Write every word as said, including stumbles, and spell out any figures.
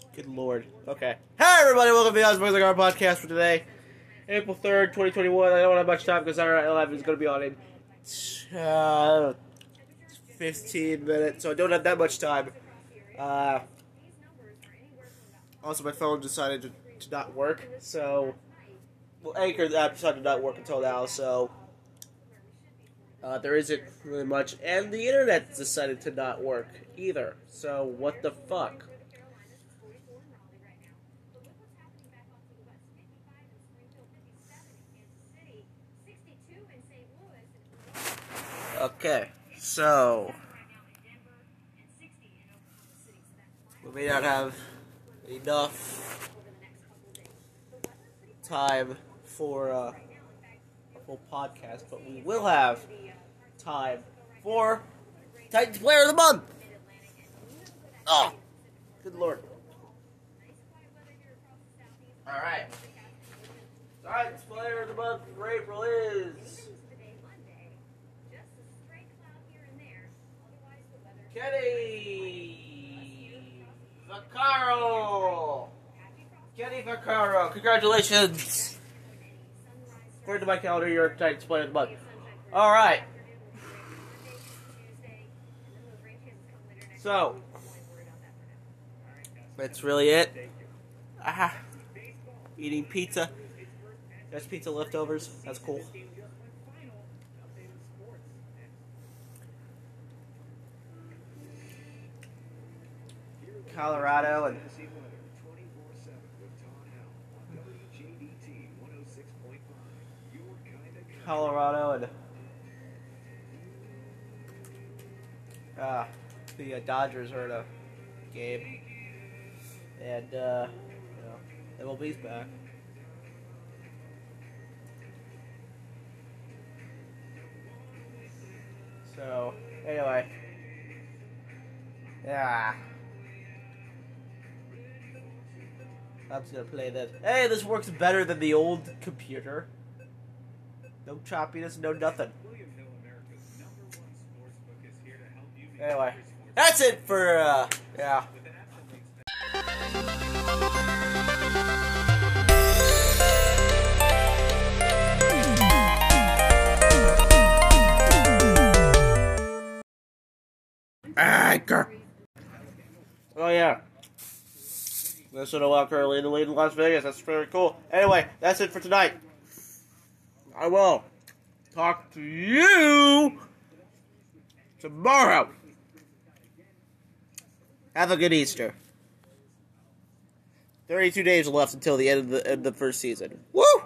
Good lord. Okay. Hi, everybody. Welcome to the Osborne's Cigar Podcast for today, April third, twenty twenty-one. I don't have much time because Saturday Night Live is going to be on in uh, fifteen minutes, so I don't have that much time. Uh, also, my phone decided to, to not work, so... Well, Anchor app decided to not work until now, so... Uh, there isn't really much, and the internet decided to not work either, so what the fuck? Okay, so we may not have enough time for uh, a full podcast, but we will have time for Titans Player of the Month. Oh, good lord! All right, Titans Player of the Month for April is Kenny Vaccaro. Kenny Vaccaro. Congratulations. According to my calendar, you're a Titans Player of the Month. All right. So, that's really it. Ah, eating pizza. There's pizza leftovers. That's cool. Colorado and Colorado and uh, the uh, Dodgers are in a game, and uh, you know, M L B's back. So anyway, yeah. I'm just gonna play this. Hey, this works better than the old computer. No choppiness, no nothing. Anyway, that's it for, uh, yeah. Anchor. Oh, yeah. Minnesota walk early in the lead in Las Vegas. That's very cool. Anyway, that's it for tonight. I will talk to you tomorrow. Have a good Easter. thirty-two days left until the end of the, end of the first season. Woo!